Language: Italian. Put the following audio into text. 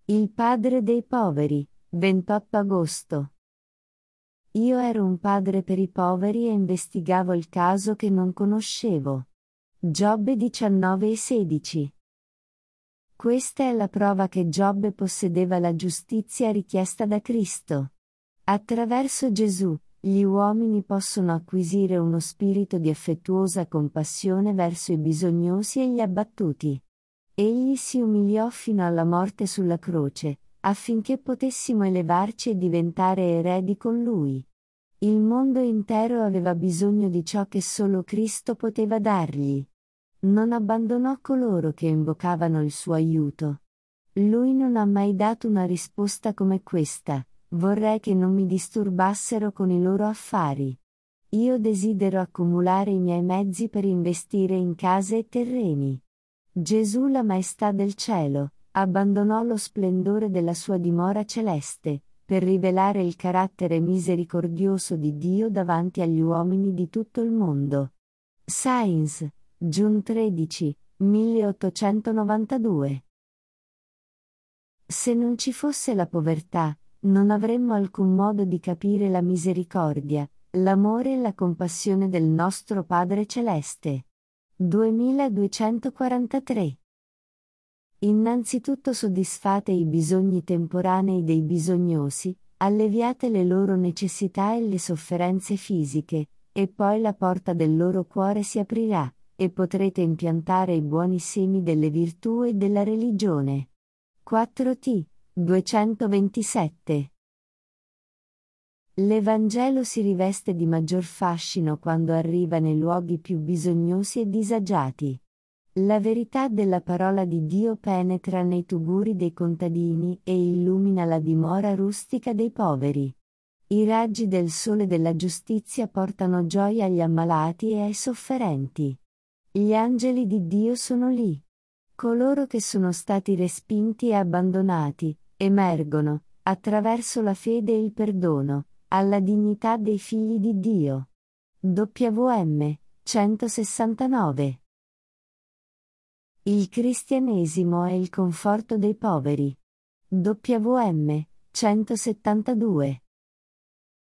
Il padre dei poveri, 28 agosto. Io ero un padre per i poveri e investigavo il caso che non conoscevo. Giobbe 19:16. Questa è la prova che Giobbe possedeva la giustizia richiesta da Cristo. Attraverso Gesù, gli uomini possono acquisire uno spirito di affettuosa compassione verso i bisognosi e gli abbattuti. Egli si umiliò fino alla morte sulla croce, affinché potessimo elevarci e diventare eredi con Lui. Il mondo intero aveva bisogno di ciò che solo Cristo poteva dargli. Non abbandonò coloro che invocavano il suo aiuto. Lui non ha mai dato una risposta come questa: vorrei che non mi disturbassero con i loro affari. Io desidero accumulare i miei mezzi per investire in case e terreni. Gesù, la maestà del cielo, abbandonò lo splendore della sua dimora celeste, per rivelare il carattere misericordioso di Dio davanti agli uomini di tutto il mondo. Sainz, Giun 13, 1892. Se non ci fosse la povertà, non avremmo alcun modo di capire la misericordia, l'amore e la compassione del nostro Padre Celeste. 2243. Innanzitutto soddisfate i bisogni temporanei dei bisognosi, alleviate le loro necessità e le sofferenze fisiche, e poi la porta del loro cuore si aprirà, e potrete impiantare i buoni semi delle virtù e della religione. 4t. 227. L'Evangelo si riveste di maggior fascino quando arriva nei luoghi più bisognosi e disagiati. La verità della parola di Dio penetra nei tuguri dei contadini e illumina la dimora rustica dei poveri. I raggi del sole della giustizia portano gioia agli ammalati e ai sofferenti. Gli angeli di Dio sono lì. Coloro che sono stati respinti e abbandonati, emergono, attraverso la fede e il perdono, alla dignità dei figli di Dio. WM 169. Il cristianesimo è il conforto dei poveri. WM 172.